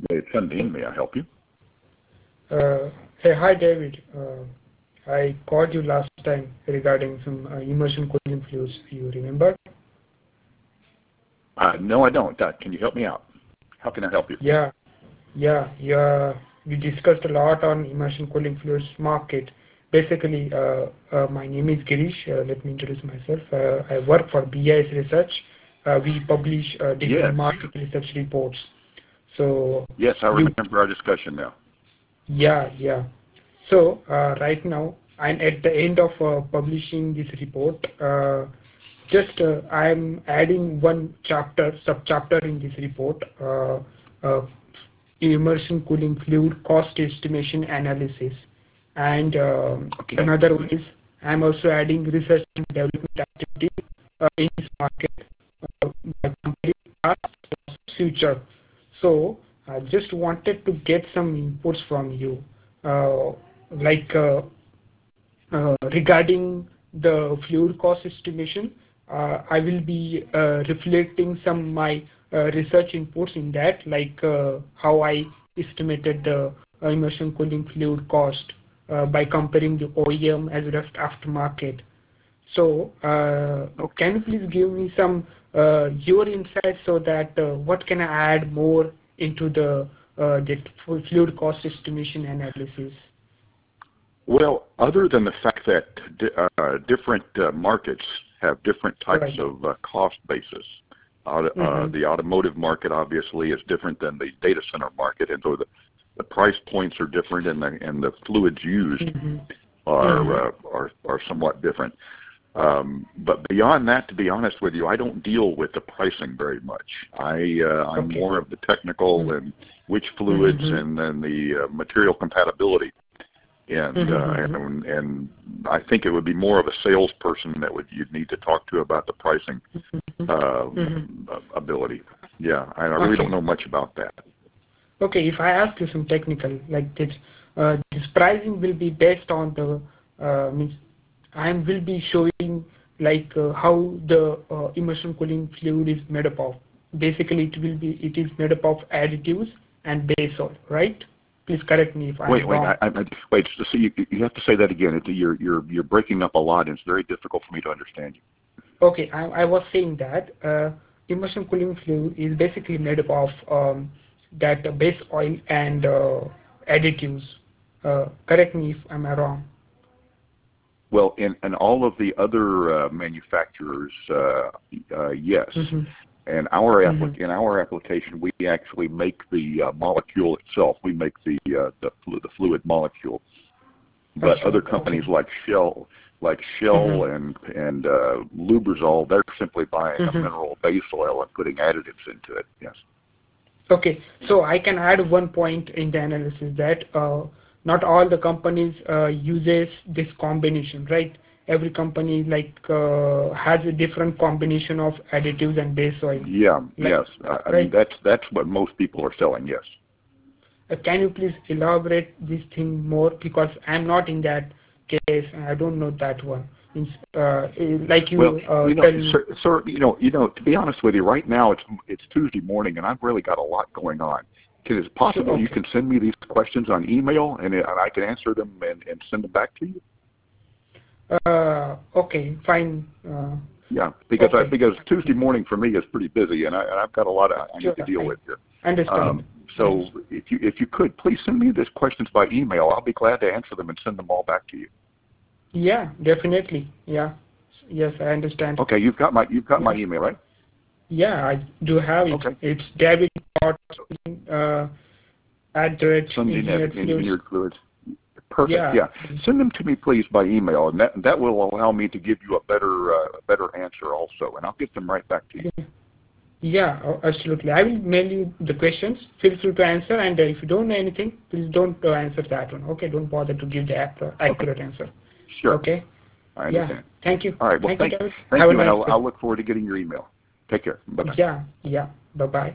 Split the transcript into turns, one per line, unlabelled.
It's Sundin. May I help you?
Hey, hi David. I called you last time regarding some immersion cooling fluids. You remember?
No, I don't. Can you help me out? How can I help you?
Yeah. We discussed a lot on immersion cooling fluids market. Basically, my name is Girish. Let me introduce myself. I work for BIS Research. We publish different market research reports. So
yes, I remember our discussion now.
Yeah. So right now, I'm at the end of publishing this report. I'm adding one sub-chapter in this report, immersion cooling fluid cost estimation analysis. And another one is I'm also adding research and development activity in this market by comparing past versus future. So I just wanted to get some inputs from you, like regarding the fluid cost estimation. I will be reflecting some my research inputs in that, like how I estimated the immersion cooling fluid cost by comparing the OEM as well as aftermarket. So can you please give me some your insights so that what can I add more into the fluid cost estimation analysis?
Well, other than the fact that different markets have different types of cost basis, the automotive market obviously is different than the data center market, and so the price points are different, and the fluids used are somewhat different. But beyond that, to be honest with you, I don't deal with the pricing very much. I'm more of the technical and which fluids and then the material compatibility. And I think it would be more of a salesperson that you'd need to talk to about the pricing ability. Yeah, I really don't know much about that.
Okay, if I ask you some technical, like this pricing will be based on the I will be showing like how the immersion cooling fluid is made up of. Basically, it is made up of additives and base oil, right? Please correct me if I'm wrong.
Wait. So you have to say that again. You're breaking up a lot, and it's very difficult for me to understand you.
Okay, I was saying that immersion cooling fluid is basically made up of that base oil and additives. Correct me if I'm wrong.
Well, in all of the other manufacturers, yes. And in our application, we actually make the molecule itself. We make the fluid molecule. But other companies like Shell and Lubrizol, they're simply buying a mineral base oil and putting additives into it. Yes.
Okay, so I can add one point in the analysis that not all the companies uses this combination, right? Every company has a different combination of additives and base oil.
Yeah, yes. I mean, that's what most people are selling, yes.
Can you please elaborate this thing more? Because I'm not in that case, and I don't know that one. Like you,
sir, to be honest with you, right now it's Tuesday morning, and I've really got a lot going on. Is it possible you can send me these questions on email, and I can answer them and send them back to you?
Okay, fine.
Yeah, because Tuesday morning for me is pretty busy, and I've got a lot I need to deal with here.
Understand.
So if you could please send me these questions by email, I'll be glad to answer them and send them all back to you.
Yeah, definitely. Yeah, yes, I understand.
Okay, you've got my email, right?
Yeah, I do have it. Okay. It's David at
Engineered Fluids. Perfect. Yeah. Send them to me, please, by email, and that will allow me to give you a better answer also, and I'll get them right back to you.
Yeah, absolutely. I will mail you the questions. Feel free to answer, and if you don't know anything, please don't answer that one. Okay, don't bother to give the accurate answer.
Sure.
Okay.
I understand.
Yeah. Thank you.
All right. Well, thank you, and I'll look forward to getting your email. Take care. Bye-bye.
Yeah. Bye-bye.